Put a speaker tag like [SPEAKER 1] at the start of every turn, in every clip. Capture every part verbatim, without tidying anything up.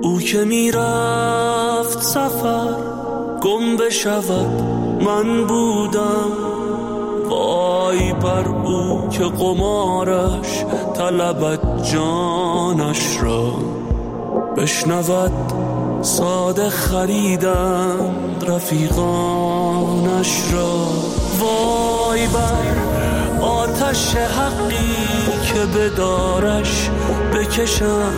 [SPEAKER 1] او که میرفت سفر گم بشود من بودم. وای بر او که قمارش طلبت جانش را، بشنود ساده خریدم رفیقانش را. وای بر آتش حقی که بدارش بکشم،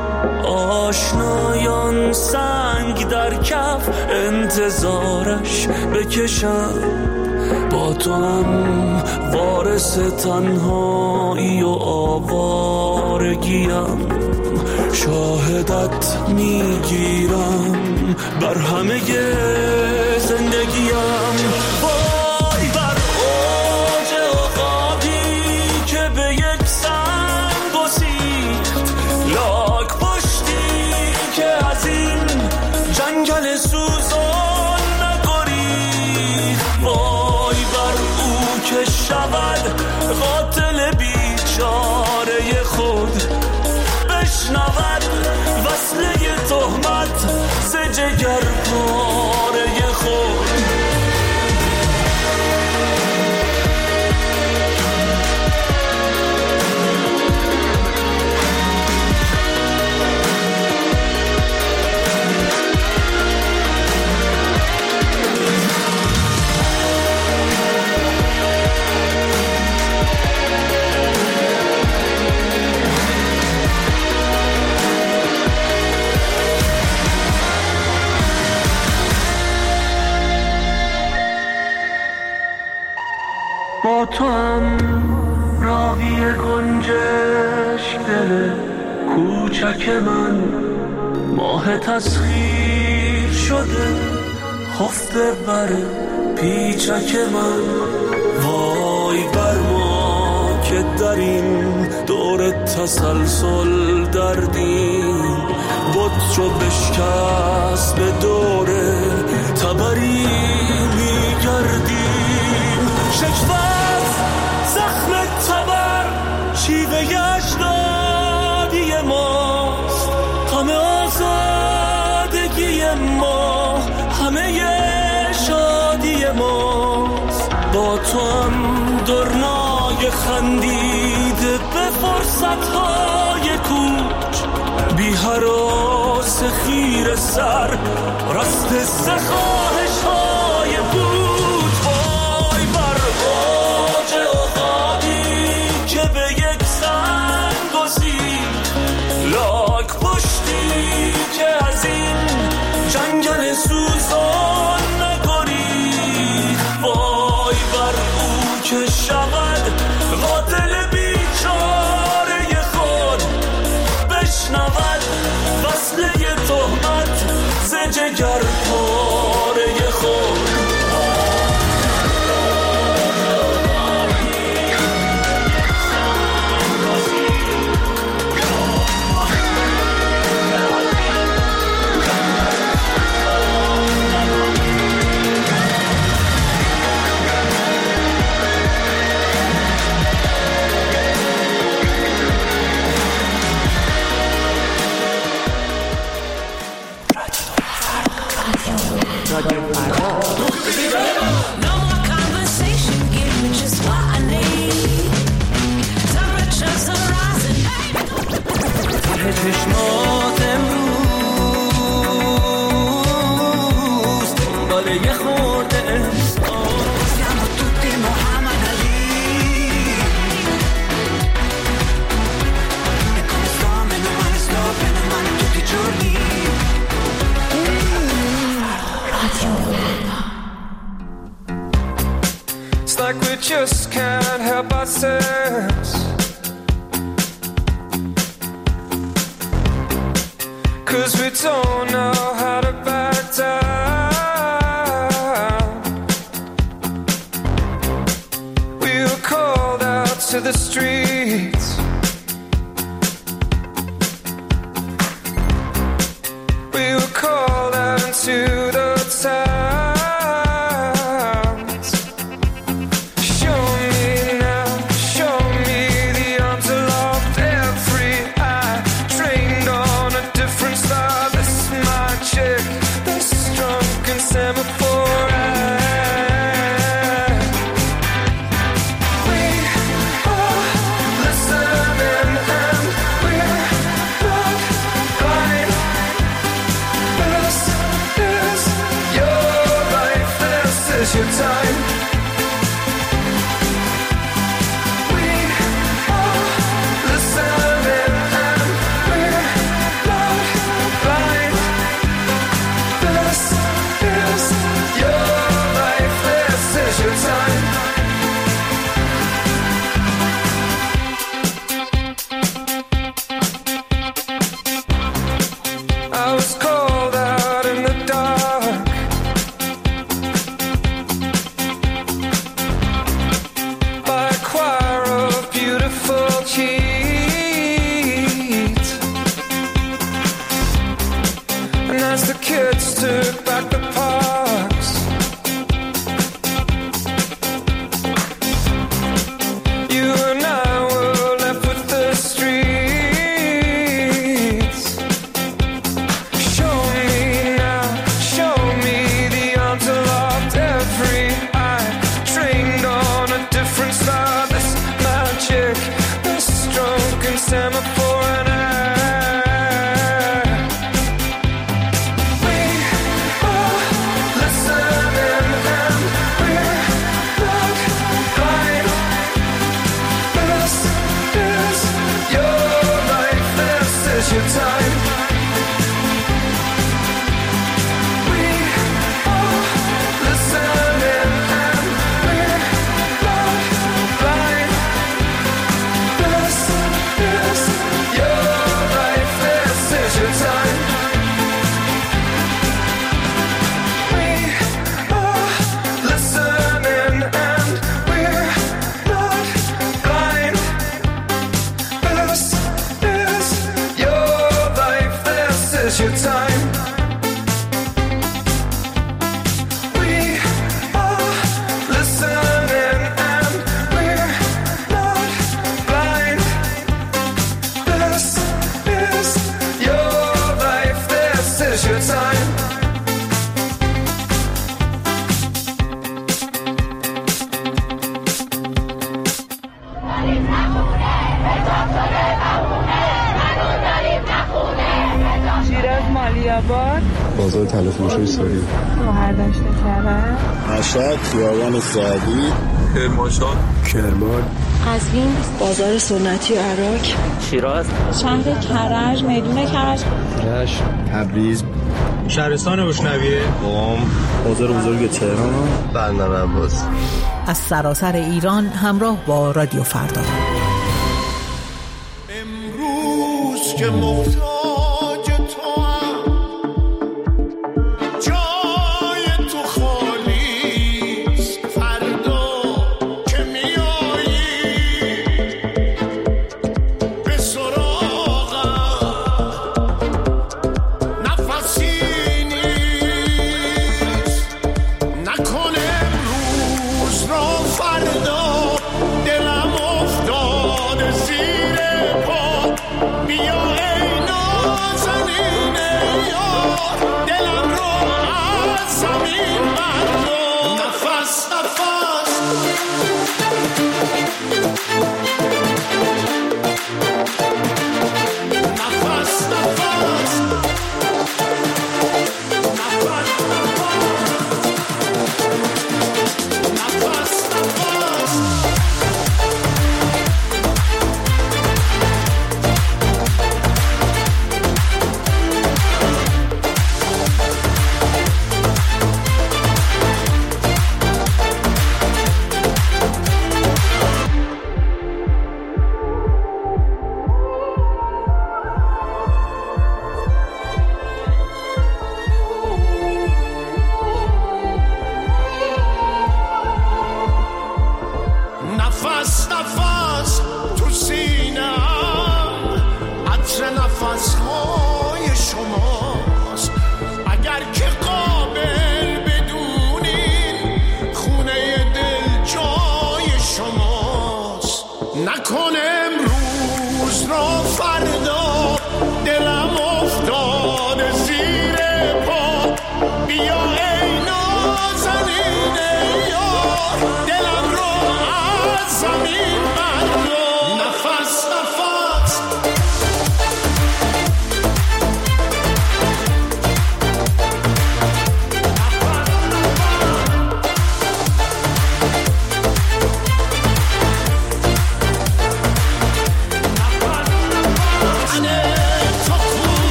[SPEAKER 1] آشنایان سنگ در کف انتظارش بکشم. با تو هم وارث تنهایی و آوارگیم، شاهدت میگیرم بر همه زندگیم. وای بر اوج عقابی که به یک سنگ گسیخت، لاک پشتی که از این جنگل سوزان نگریخت. وای بر او که شود قاتل بیچاره خود، بشنود وصله تهمت ز جگر پاره خود. با تو هم راوی گنجشک دل کوچک من، ماه تسخیر شده خفته بر پیچک من. وای بر ما که در این دور تسلسل دردیم، بود چو بشکست به دور تبری میگردیم. شکوت زخم تبر شیوه اجدادی ماست، همه آزادگی ما، همه شادی ماست. با تو هم درنای خندیده به فرصتهای کوچ، بی هراس خیر سر رست سخواهش های بود. وای بر اوج عقابی که به یک سنگ گسیخت، لاک پشتی که از این جنگل سوزان نگریخت. وای بر او که شود قاتل بیچاره خود، بشنود وصله تهمت ز جگر پاره خود. چشمات امروز دنبال یه خورده احساس، siamo tutti Muhammad Ali e come sto meno male sto bene male tutti i giorni. It's like we just can't help ourselves, 'cause we don't know how to back down. We were called out to the streets, we were called out into the towns. Show me now, show me the arms aloft, every eye trained on a different style. your time. We are listening and we're not blind. This is your life, this is your time. I was called out in the dark by a choir of beautiful cheats. And as the kids took back the parks, you and I were left with the streets. Show me now, show me the unlocked every eye, trained on a different star. This magic, this drunken semaphore and air. We are listening and we're not blind. This is your life, this is your time. We are listening and we're not blind. This is your life, this is your time. We are listening and we're not blind. This is your life, this is your time. We are listening and we're not blind. This is your life, this is your time.
[SPEAKER 2] شیراز مالی‌آباد،
[SPEAKER 3] بازار طلا فروشی ساری،
[SPEAKER 2] مهردشت کرد،
[SPEAKER 3] مشهد، خیابان سعدی،
[SPEAKER 4] کرمانشاه،
[SPEAKER 3] کرمان،
[SPEAKER 5] قزوین، بازار سنتی و عراق،
[SPEAKER 6] شیراز،
[SPEAKER 2] شهر کرج، میدون کرج،
[SPEAKER 3] رشت، تبریز،
[SPEAKER 4] شهرستان بوشنویه،
[SPEAKER 3] قم، بازار بزرگ تهران، بندر عباس.
[SPEAKER 7] از سراسر ایران همراه با رادیو فردا.
[SPEAKER 8] امروز که محتاج تو هم جای تو خالیست، فردا که میایی به سراغم نفسی نیست. نکن امروز را فردا، دلم افتاده زیر پا. بیا ای ناز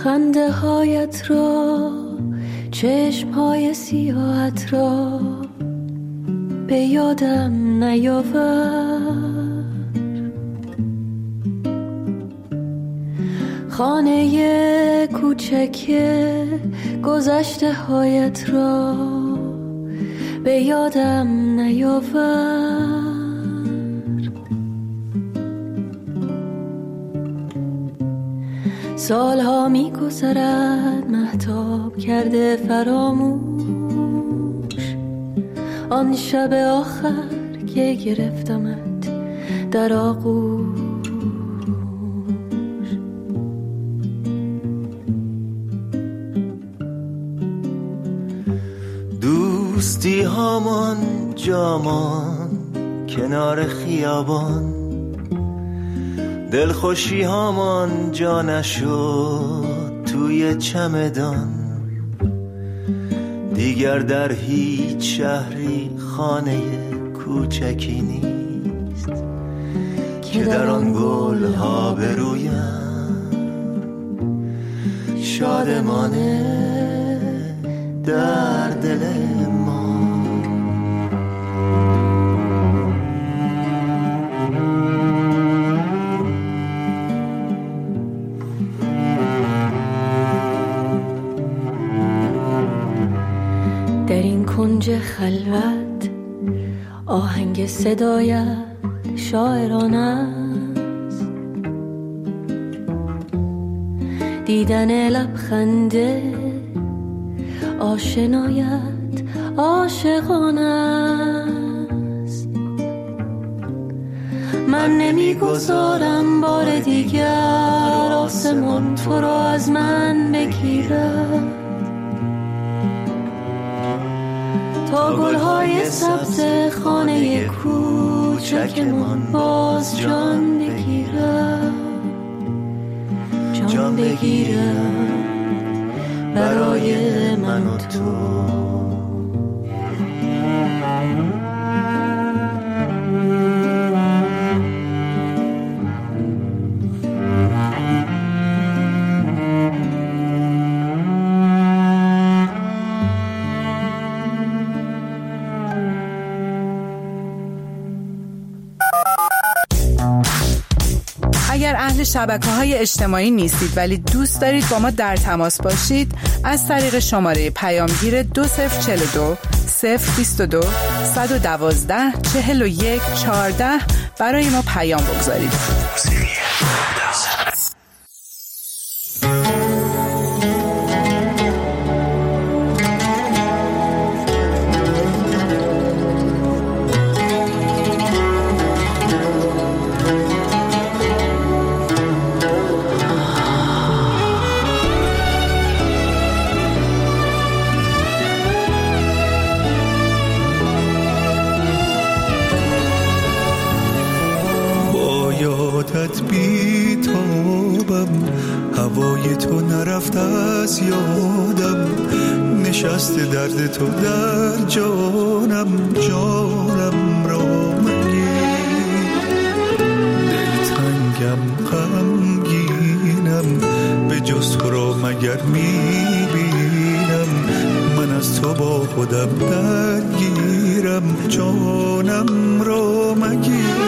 [SPEAKER 5] خنده هایت را، چشم های سیاهت را به یادم نیاور. خانه کوچک گذشته هایت را به یادم نیاور. سالها می گذرد مهتاب کرده فراموش، آن شب آخر که گرفتمت در آغوش.
[SPEAKER 6] دوستی هامان جامان کنار خیابان، دلخوشی هامان جا نشد توی چمدان. دیگر در هیچ شهری خانه کوچکی نیست که در آن گل ها برویم شادمانه در دل ما.
[SPEAKER 5] در این کنج خلوت آهنگ صدایت شاعرانه است، دیدن لبخنده آشنایت عاشقانه است. من نمیگذارم بار دیگر آسمان تو را از من بگیرد، تا گلهای سبز خانه کوچکمان باز جان بگیرد، جان بگیرد برای من و تو.
[SPEAKER 7] اگر اهل شبکه‌های اجتماعی نیستید ولی دوست دارید با ما در تماس باشید، از طریق شماره پیامگیر دو صفر چهل و دو صفر بیست و دو صد و دوازده چهل و یک چهارده برای ما پیام بگذارید.
[SPEAKER 9] بی تابم، هوای تو نرفت از یادم، نشست درد تو در جانم، جانم را مگیر. دلتنگم غمگینم، به جز تو را مگر میبینم، من از تو با خودم درگیرم، جانم را مگیر.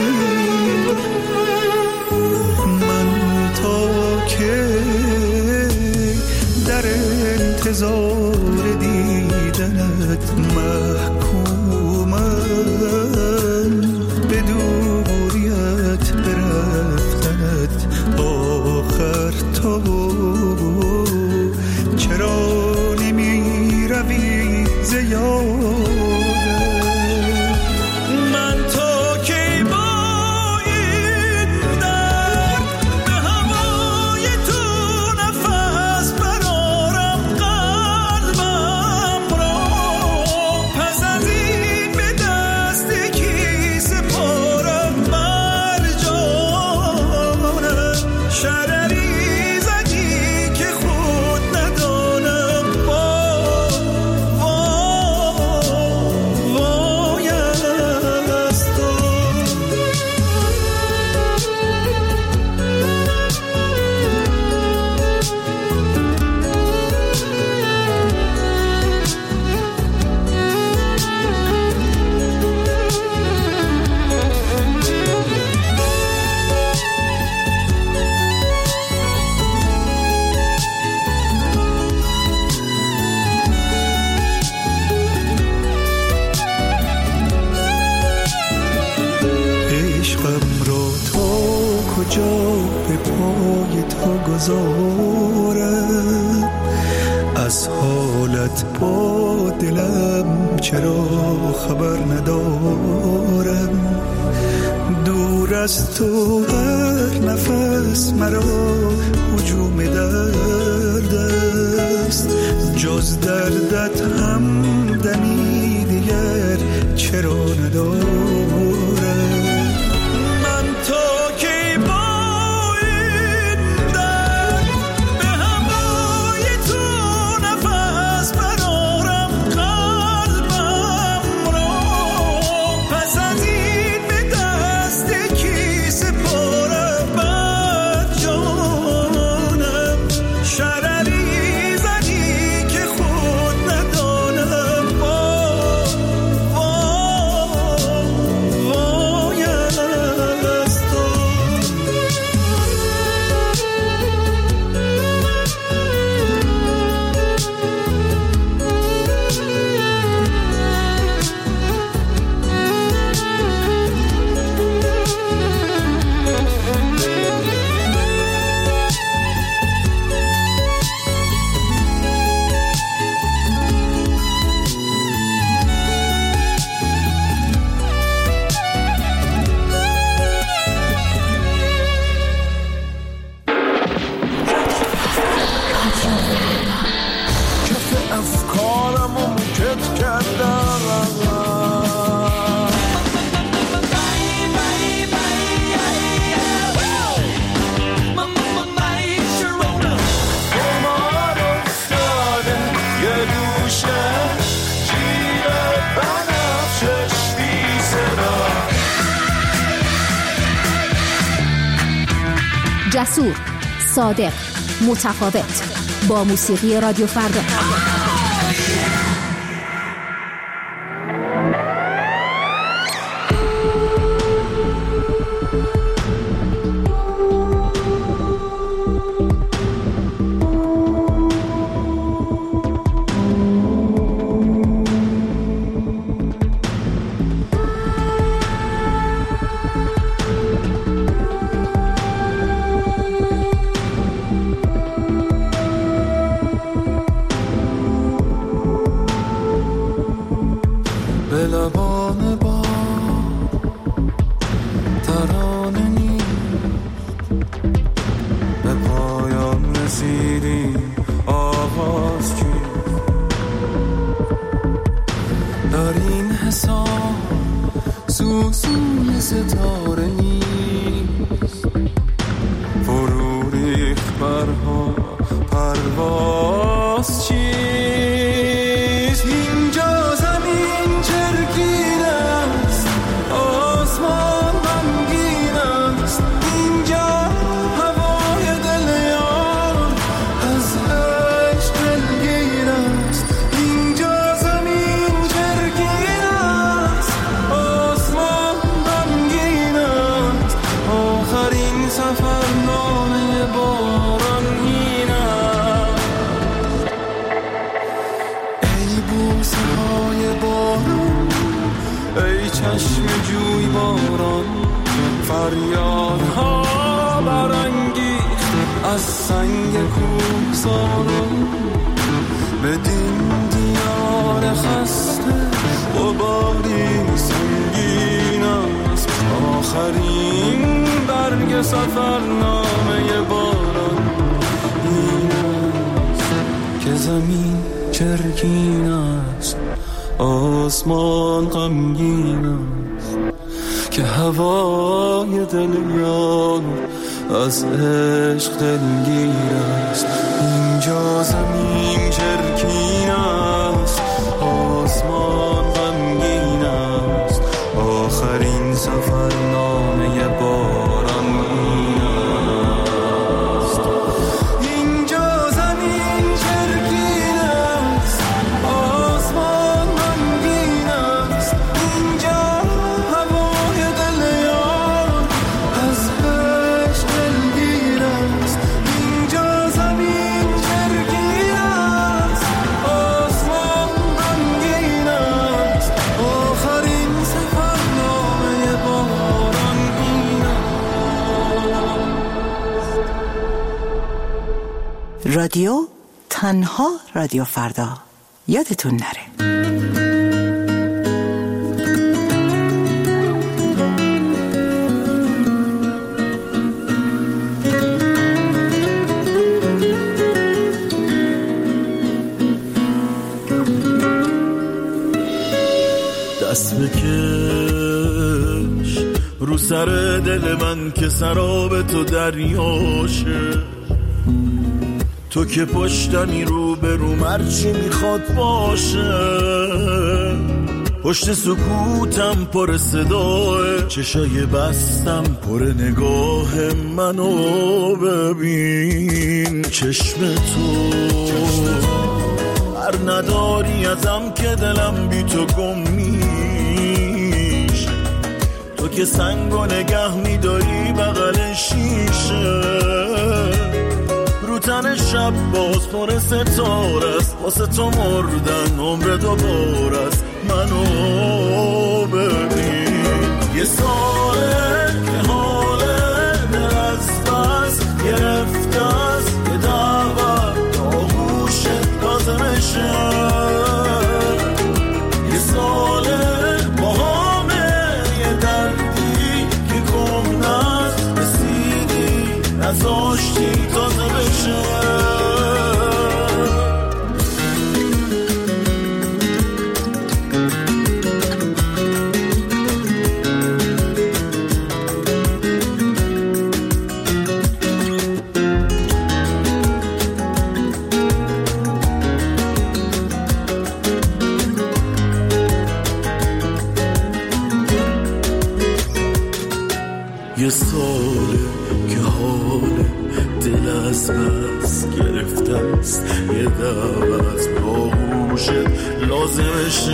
[SPEAKER 9] در انتظار دیدنت محکومم، به دوریت برفتنت آخر تو. چرا نمی روی ز یادم؟ جا به پای تو گذارم، از حالت با دلم چرا خبر ندارم. دور از تو هر نفس مرا هجوم درد است، جز دردت هم دمی دیگر چرا ندارم. من تا کی با این درد به هوای تو نفس برارم قلبم را، پس از این به دست کی سپارم بر جانم. شرری زدی که خود ندانم، وای از تو.
[SPEAKER 8] کف افکارم رو موکت کردم، قمار افتاده یه گوشه جیب بنفشش بی صدا.
[SPEAKER 10] جسور، صادق، متفاوت، با موسیقی رادیو فردا.
[SPEAKER 1] به لبان با ترانه نیست، به پایان رسیدی آغاز کی در این حساب سوسوی ستاره نیست، فرو ریخت برها پرواز چیست. اینجا زمین چرکین است، آسمان غمگین است، اینجا هوای دل یار از عشق دلگیر است. اینجا زمین چرکین است، آسمان غمگین است، آخرین سفرنامه باران این است. ای بوسه های باران، ای چشم جوی باران، فریادها برانگیخت از سنگ کوهساران. بدین دیار خسته غباری سنگین است، آخرین برگ سفرنامه باران این است که زمین چرکین است، آسمان غمگین است، که هوای دل یار از عشق دلگیر است. اینجا زمین چرکین است، آسمان غمگین است، آخرین سفرنامه باران این است. اینجا زمین چرکین است، آسمان غمگین است، اینجا هوای دل یار از عشق دلگیر است. اینجا زمین چرکین است، آسمان غمگین است، آخرین سفرنامه باران این است.
[SPEAKER 11] رادیو تنها رادیو فردا. یادتون نره.
[SPEAKER 9] دست بکش رو سر دل من که سراب تو دریاشه، تو که پشتمی رو به رو مرچی میخواد باشه، پشت سکوتم پر صداه، چشای بستم پر نگاه منو ببین، چشم تو هر نداری ازم که دلم بی تو گم میشه، تو که سنگو نگه میداری بغل شیشه، رو تن شب باز پر ستاره است، واسه تو مردن عمر دوباره است، منو ببین. یه ساله که حاله دل از بس گرفته است، یه دعوت آغوشت لازمشه، یه ساله با همه یه دردی که گم نست، رسیدی نزاشتی تازه بشه. یه ساله که حال دل از بس گرفته است، یه دعوت باهوشت لازمشه،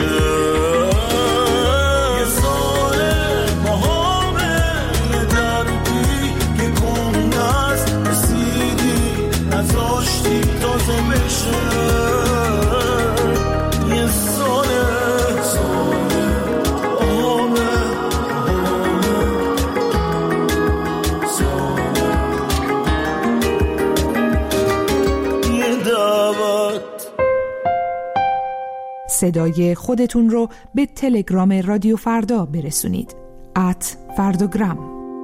[SPEAKER 9] یه ساله با همه یه دردی که گم نست، رسیدی نزاشتی تازه بشه، یه ساله ساله با همه
[SPEAKER 12] صدای خودتون رو به تلگرام رادیو فردا برسونید. ات فردوگرام.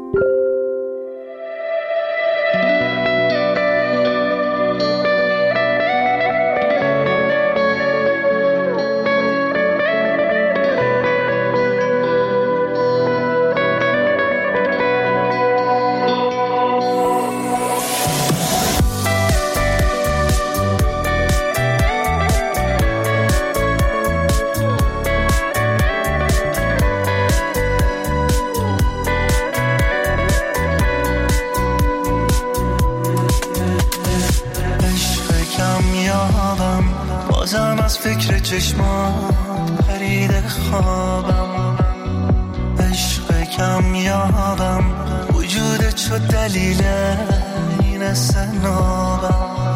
[SPEAKER 6] بازم از فکر چشمان پرید خوابم، عشق کم یابم، وجودت شد دلیل این سنابم،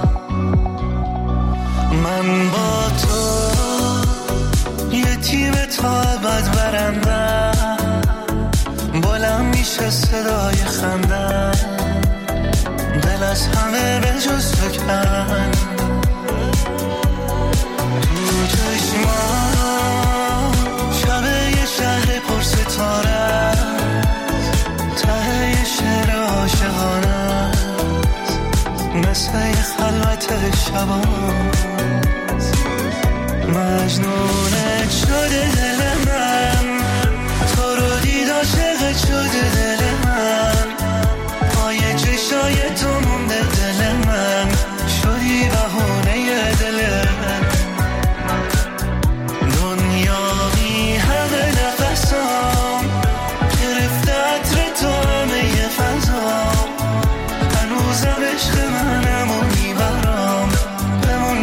[SPEAKER 6] من با تو یه تیم تا ابد برندم، بلند میشه صدای خندم، دل از همه به جز تو کن، شبه یه شهر پر ستاره، ته یه شعر عاشقانه، مثل یه خلوت شباز، مجنونت شده دل من، تو رو دید عاشقت شده دل من، پای چشای تو مونده دل من، شدی بهونه دل من، عشق منم و میبرم بمون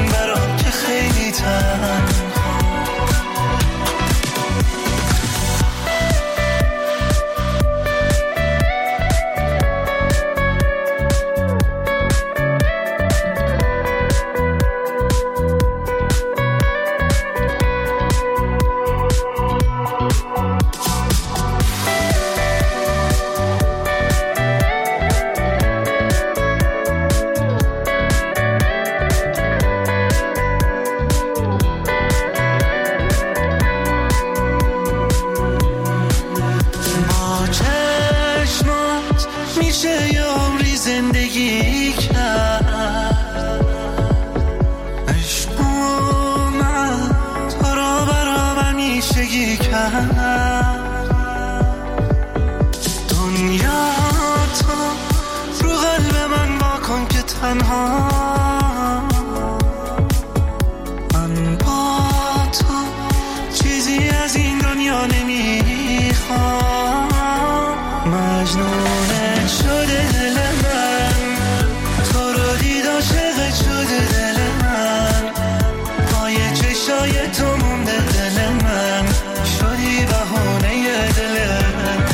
[SPEAKER 6] مجنونت شده دل من، تو رو دید عاشقت شده دل من، پای چشای تو مونده دل من، شدی بهونه دل من.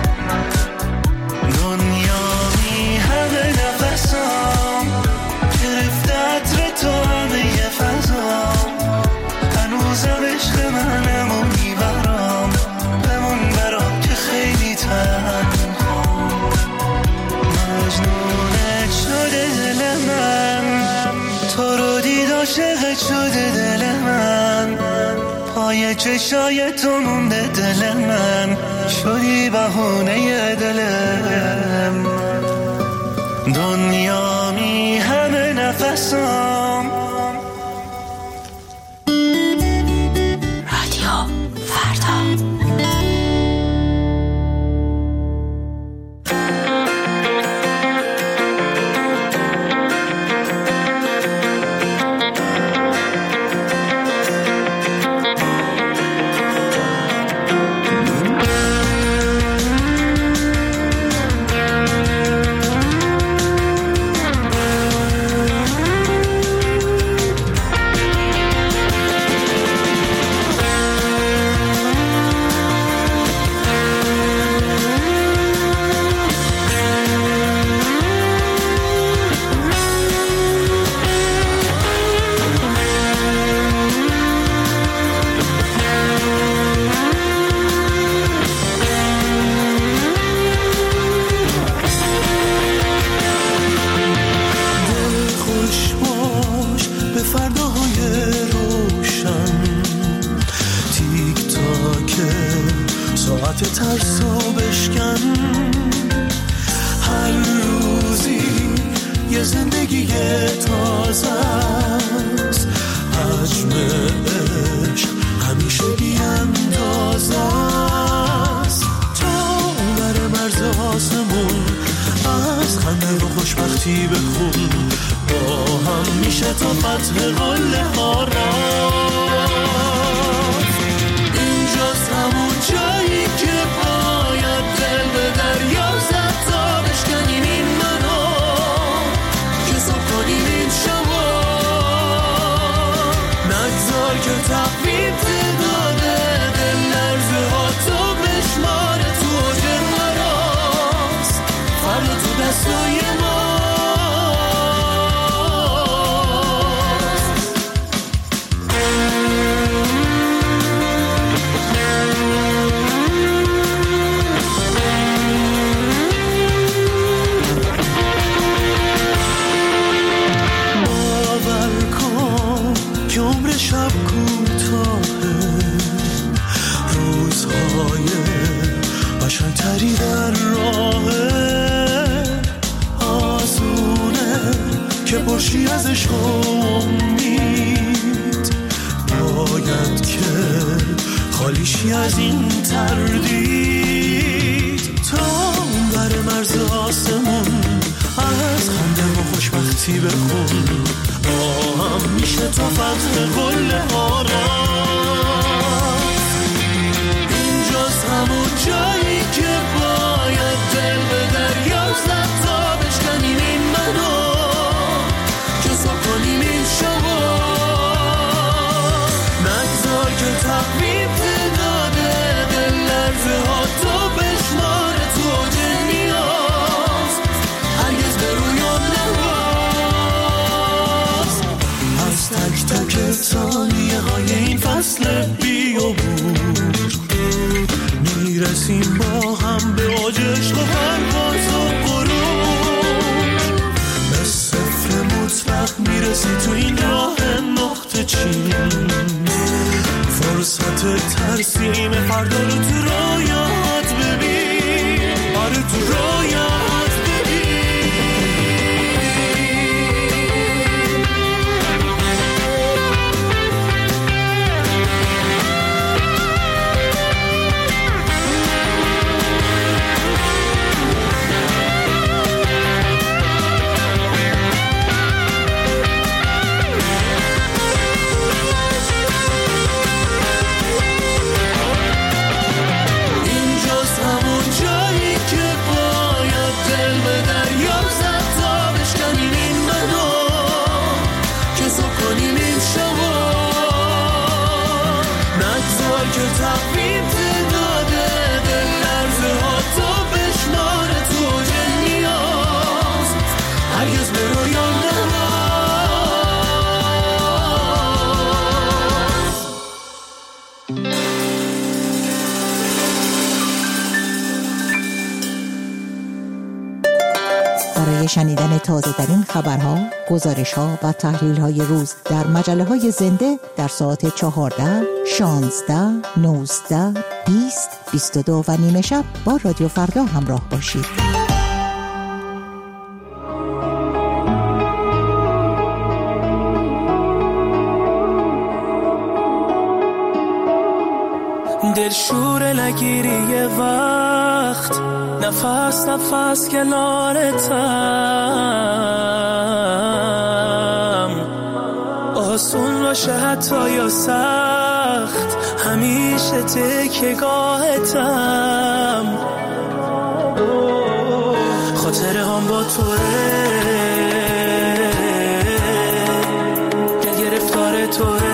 [SPEAKER 6] دنیا میهمه نفسام، گرفته عطر تو همه یه فضام، هنوزم عشق منم و میبرام، بمون برام که خیلی تنهام. مجنونت شده دل من، تو رو دید عاشقت شده دل من، پای چشای تو مونده دل من، شدی بهونه دلم. دنیا میهمه نفسام.
[SPEAKER 5] رادیو فردا.
[SPEAKER 6] ترسو بشکن، هر روزی یه زندگی تازه است، حجم عشق همیشه بی اندازه است. تا بر مرز آسمون از خنده و خوشبختی بخون، با هم میشه تا فتح قله ها رفت. اینجاست همون جایی که باید دل به دریا زد تا بشکنیم این منو، که صبح کنیم این شما. نگذار که تقویم تعداده دل لرزه ها تو بشماره، تو اوج مراست فردا تو دستای ما. شب کوتاهه، روزهای قشنگتری در راهه، آسونه که پرشی از عشق و امید، باید که خالیشی از این تردید. تا بر مرز آسمون از خنده و خوشبختی بخون، با هم میشه تا فتح قله ها رفت. اینجاست همون جایی که باید دل به دریا زد تا بشکنیم این منو، که صبح کنیم این شما. نگذار که تقویم تعداده دل لرزه ها تو بشماره، تو اوج نیاز هرگز به رویان نواز. از تک تک ثانیه های این فصل بیامور میرسیم با هم به اوج عشق و پرواز و غرور. به صفر مطلق میرسی تو این راه نقطه چین، فرصت ترسیم فردا رو تو رویات ببین، آره تو رویات ببین.
[SPEAKER 11] برای شنیدن تازه ترین خبرها، گزارش ها و تحلیل های روز در مجله های زنده در ساعت چهارده، شانزده، نوزده، بیست، بیست و دو و نیمه شب با رادیو فردا همراه باشید.
[SPEAKER 6] دلشور نگیری یه وقت، نفس نفس کنارتم، آسون باشه حتی یا سخت، همیشه تکیه‌گاهتم، خاطره هم با توه، دل گرفتار توه،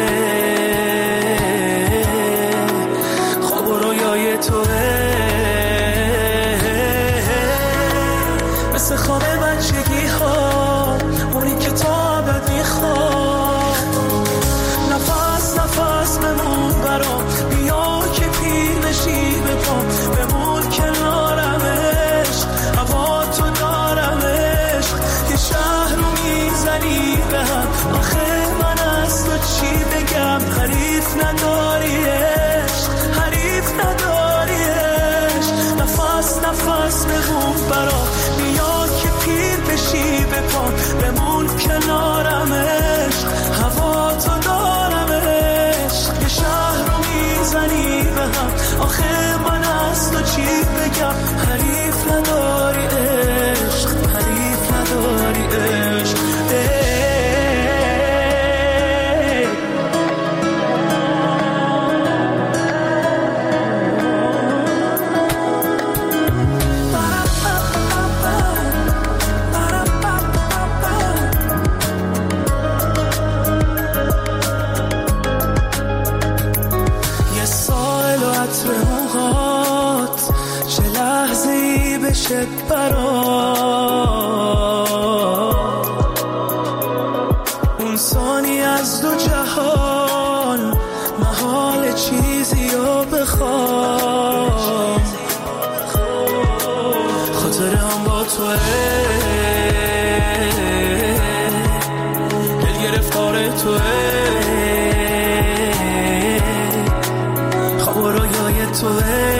[SPEAKER 6] مثل خواب بچگی ها، اونی که تا ابد میخواد، نفس نفس بمون برام، بیا که پیر بشی به پام، بمون کنارمش، هوا تو دارمش، یه شهر رو میزنی به هم، آخه من از تو چی بگم، حریف نداریش، حریف نداریش، نفس نفس بمون برام، بیا که پیر بشی به پام، بمون کنارمش، هوا تو دارمش، یه شهر رو میزنی به هم، آخه من از تو چی بگم، حریف نداری عشق، حریف نداری عشق. بشه برام اون ثانی از دو جهان، محال چیزی رو بخوام، خاطره هم با توه، دل گرفتار توه، خواب و رویای توه،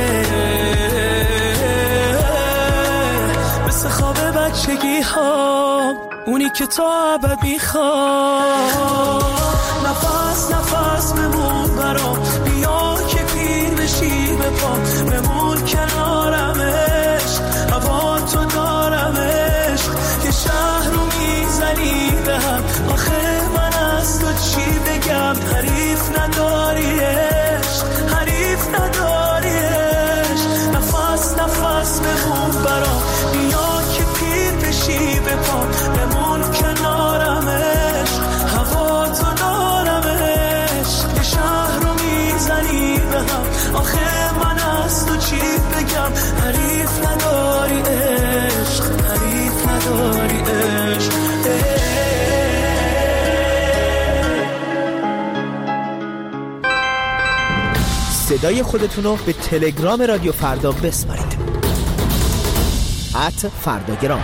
[SPEAKER 6] خواب بچگی ها، اونی که تا ابد میخواد، نفس نفس بمون برام، بیا که پیر بشی به پام، بمون کنارمش، هوا تو دارمش، یه شهر رو میزنی به هم، آخه من از تو چی بگم، حریف نداریش، حریف نداریش، نفس نفس بمون برام، بیا که پیر بشی به پام، بمون کنارمش، هوا تو دارمش، یه شهر رو میزنی به هم، آخه من از تو چی بگم، حریف نداری عشق، حریف نداری عشق.
[SPEAKER 13] صدای خودتون رو به تلگرام رادیو فردا بسپارید. ات فرداگرام.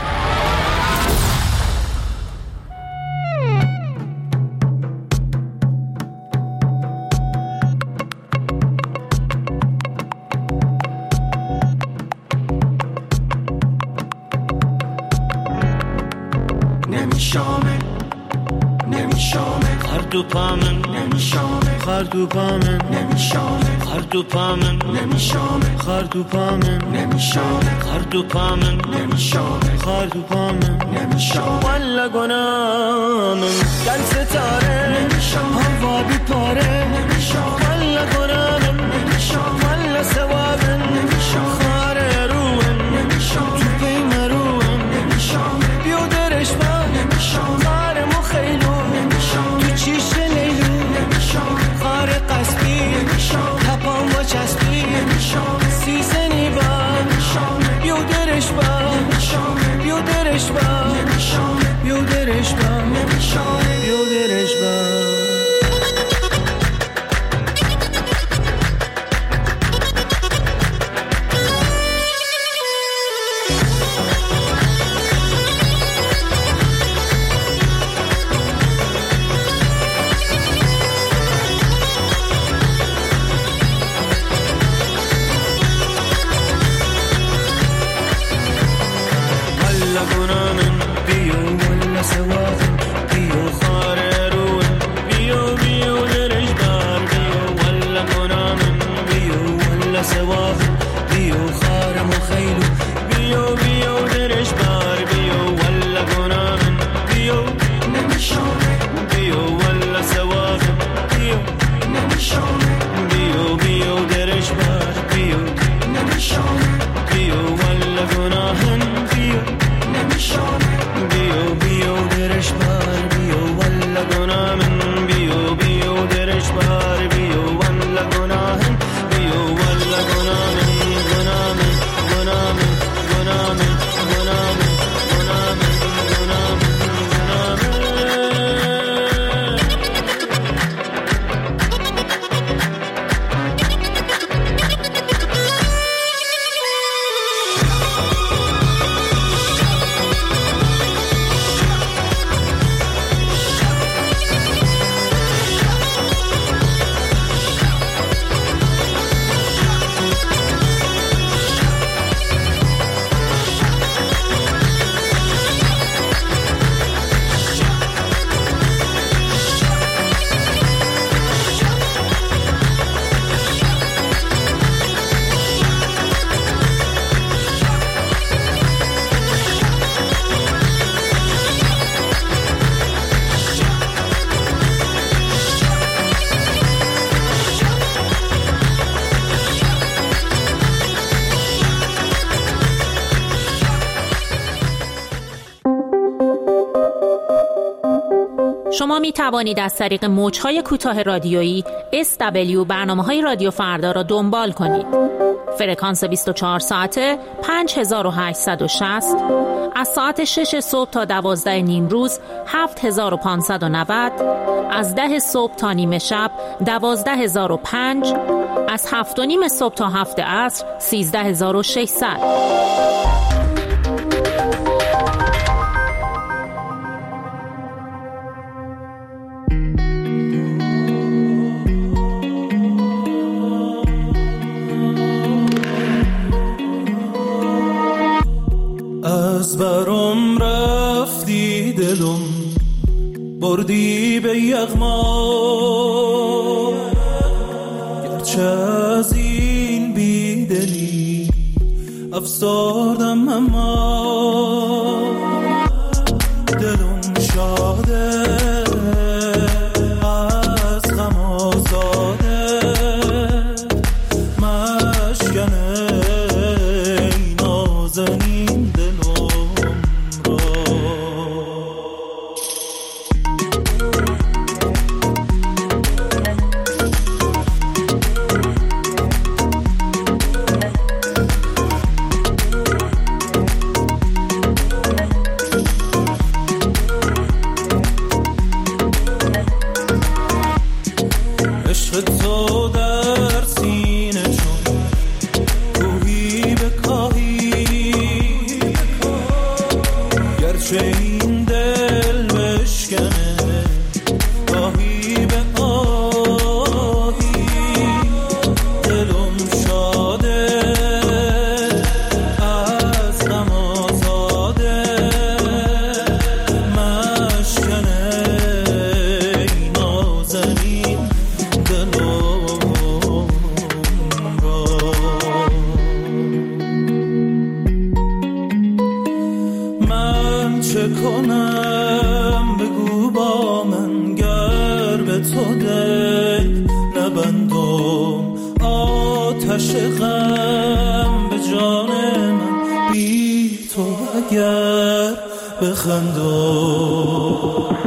[SPEAKER 6] نمیشامه نمیشامه
[SPEAKER 14] خردو پامن
[SPEAKER 6] نمیشامه
[SPEAKER 14] خردو پامن
[SPEAKER 6] نمیشامه
[SPEAKER 14] خردو پامن
[SPEAKER 6] نمیشامه
[SPEAKER 14] خردو پامن
[SPEAKER 6] نمیشامه
[SPEAKER 14] خردو پامن
[SPEAKER 6] نمیشامه
[SPEAKER 14] خردو پامن
[SPEAKER 6] نمیشامه
[SPEAKER 14] والا گنامن دل ستاره
[SPEAKER 6] نمیشامه
[SPEAKER 14] هوا بی پاره
[SPEAKER 6] نمیشامه
[SPEAKER 14] والا گنامن
[SPEAKER 6] نمیشامه
[SPEAKER 14] والا ثوابن
[SPEAKER 6] نمیشامه
[SPEAKER 14] خاره روان
[SPEAKER 6] نمیشامه
[SPEAKER 14] تو پیم روان
[SPEAKER 6] نمیشامه
[SPEAKER 14] بیو درش من
[SPEAKER 6] نمیشامه
[SPEAKER 14] خاره مخیلو تو چیش لیلو خاره قصبی تپان با چسبی سیزنی با بیو درش با بیو درش با بیو درش با بیو درش با
[SPEAKER 15] شما می توانید از طریق موج‌های کوتاه رادیویی اس دبلیو برنامه‌های رادیو فردا را دنبال کنید. فرکانس بیست و چهار ساعته پنج هزار و هشتصد و شصت، از ساعت شش صبح تا دوازده نیم روز هفت هزار و پانصد و نود، از ده صبح تا نیمه شب دوازده هزار و پنج، از هفت و نیم صبح تا هفت عصر سیزده هزار و ششصد.
[SPEAKER 9] از برام رفتی دلم بردی به یغما، گرچه از این بیدلی افسردم اما دلم شاده از غم آزاده، مشکنه ای نازنین آتش غم به جان من بی تو اگر بخندم.